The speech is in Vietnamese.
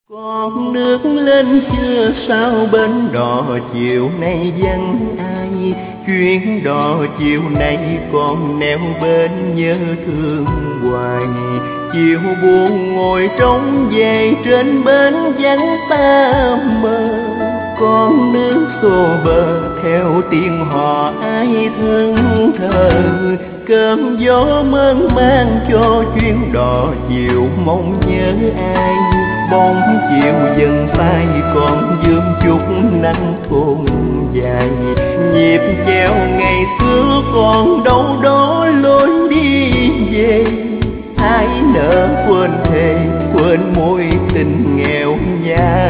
Con nước lên chưa sao bến đò chiều nay vắng ai, chuyến đò chiều nay con neo bên nhớ thương hoài. Chiều buồn ngồi trống về trên bến vắng ta mơ, con nước xô bờ theo tiếng hò ai thân thờ. Cơn gió mơn man cho chuyến đò chiều mong nhớ ai, bóng chiều dần phai còn vương chút nắng thôn dài. Nhịp chèo ngày xưa còn đâu đó lối đi về, ai nỡ quên thề quên mối tình nghèo nhạt.